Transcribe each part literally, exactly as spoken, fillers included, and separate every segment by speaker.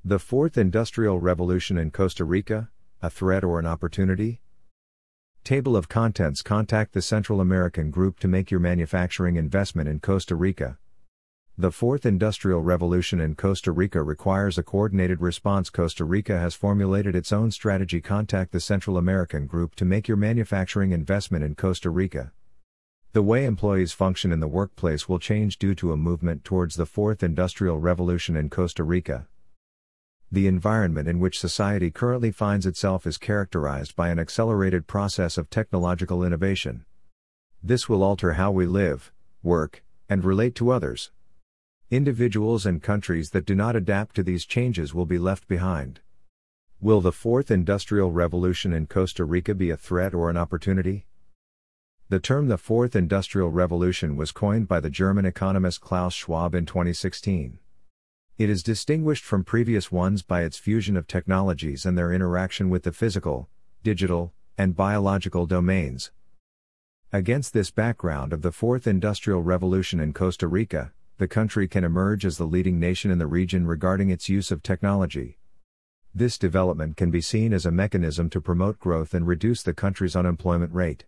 Speaker 1: The Fourth Industrial Revolution in Costa Rica, a threat or an opportunity? Table of contents: Contact the Central American Group to make your manufacturing investment in Costa Rica. The Fourth Industrial Revolution in Costa Rica requires a coordinated response. Costa Rica has formulated its own strategy. Contact the Central American Group to make your manufacturing investment in Costa Rica. The way employees function in the workplace will change due to a movement towards the Fourth Industrial Revolution in Costa Rica. The environment in which society currently finds itself is characterized by an accelerated process of technological innovation. This will alter how we live, work, and relate to others. Individuals and countries that do not adapt to these changes will be left behind. Will the Fourth Industrial Revolution in Costa Rica be a threat or an opportunity? The term the Fourth Industrial Revolution was coined by the German economist Klaus Schwab in twenty sixteen. It is distinguished from previous ones by its fusion of technologies and their interaction with the physical, digital, and biological domains. Against this background of the Fourth Industrial Revolution in Costa Rica, the country can emerge as the leading nation in the region regarding its use of technology. This development can be seen as a mechanism to promote growth and reduce the country's unemployment rate.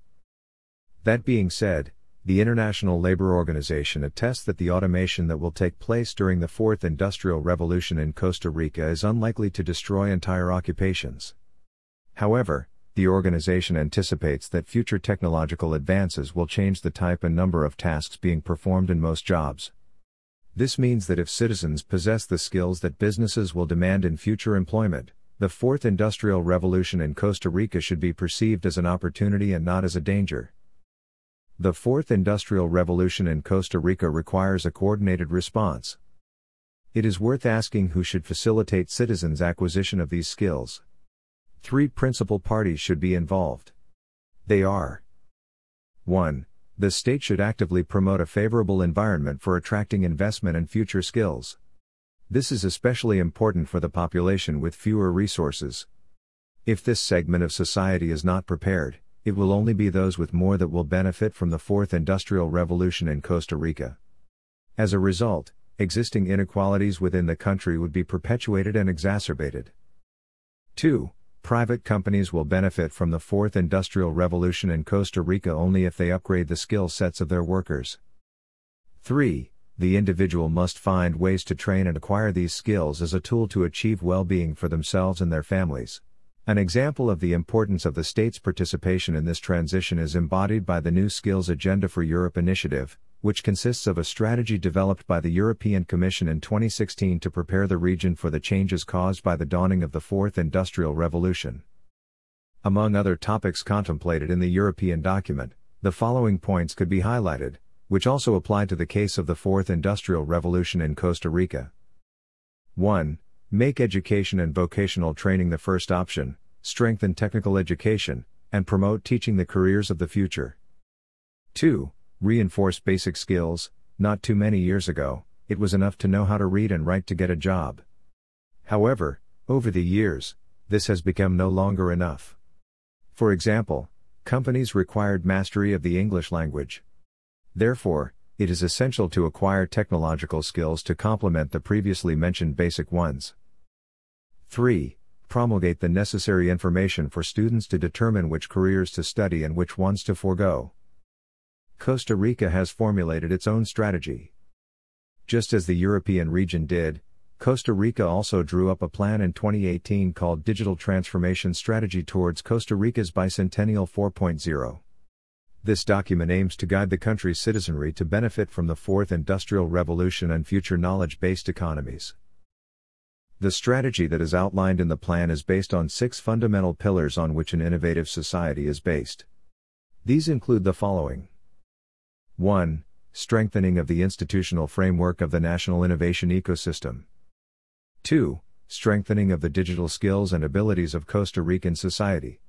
Speaker 1: That being said, the International Labour Organization attests that the automation that will take place during the Fourth Industrial Revolution in Costa Rica is unlikely to destroy entire occupations. However, the organization anticipates that future technological advances will change the type and number of tasks being performed in most jobs. This means that if citizens possess the skills that businesses will demand in future employment, the Fourth Industrial Revolution in Costa Rica should be perceived as an opportunity and not as a danger. The Fourth Industrial Revolution in Costa Rica requires a coordinated response. It is worth asking who should facilitate citizens' acquisition of these skills. Three principal parties should be involved. They are: one. The state should actively promote a favorable environment for attracting investment and future skills. This is especially important for the population with fewer resources. If this segment of society is not prepared, it will only be those with more that will benefit from the Fourth Industrial Revolution in Costa Rica. As a result, existing inequalities within the country would be perpetuated and exacerbated. two. Private companies will benefit from the Fourth Industrial Revolution in Costa Rica only if they upgrade the skill sets of their workers. three. The individual must find ways to train and acquire these skills as a tool to achieve well-being for themselves and their families. An example of the importance of the state's participation in this transition is embodied by the New Skills Agenda for Europe initiative, which consists of a strategy developed by the European Commission in twenty sixteen to prepare the region for the changes caused by the dawning of the Fourth Industrial Revolution. Among other topics contemplated in the European document, the following points could be highlighted, which also apply to the case of the Fourth Industrial Revolution in Costa Rica. one. Make education and vocational training the first option, strengthen technical education, and promote teaching the careers of the future. two. Reinforce basic skills. Not too many years ago, it was enough to know how to read and write to get a job. However, over the years, this has become no longer enough. For example, companies required mastery of the English language. Therefore, it is essential to acquire technological skills to complement the previously mentioned basic ones. three. Promulgate the necessary information for students to determine which careers to study and which ones to forego. Costa Rica has formulated its own strategy. Just as the European region did, Costa Rica also drew up a plan in twenty eighteen called Digital Transformation Strategy towards Costa Rica's Bicentennial four point oh. This document aims to guide the country's citizenry to benefit from the Fourth Industrial Revolution and future knowledge-based economies. The strategy that is outlined in the plan is based on six fundamental pillars on which an innovative society is based. These include the following. one. Strengthening of the institutional framework of the national innovation ecosystem. two. Strengthening of the digital skills and abilities of Costa Rican society.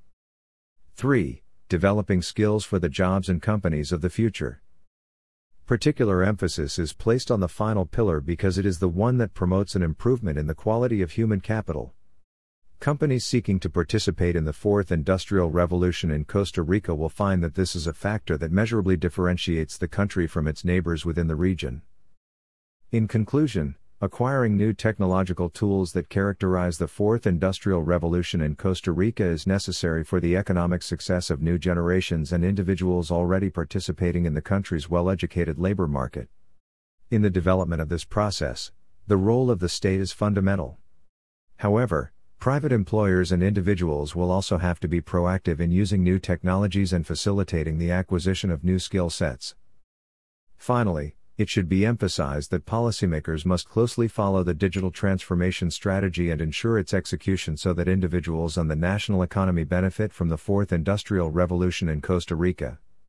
Speaker 1: three. Developing skills for the jobs and companies of the future. Particular emphasis is placed on the final pillar because it is the one that promotes an improvement in the quality of human capital. Companies seeking to participate in the Fourth Industrial Revolution in Costa Rica will find that this is a factor that measurably differentiates the country from its neighbors within the region. In conclusion, Acquiring new technological tools that characterize the fourth industrial revolution in Costa Rica is necessary for the economic success of new generations and individuals already participating in the country's well-educated labor market. In the development of this process, the role of the state is fundamental. However, private employers and individuals will also have to be proactive in using new technologies and facilitating the acquisition of new skill sets. Finally, it should be emphasized that policymakers must closely follow the digital transformation strategy and ensure its execution so that individuals and the national economy benefit from the fourth industrial revolution in Costa Rica.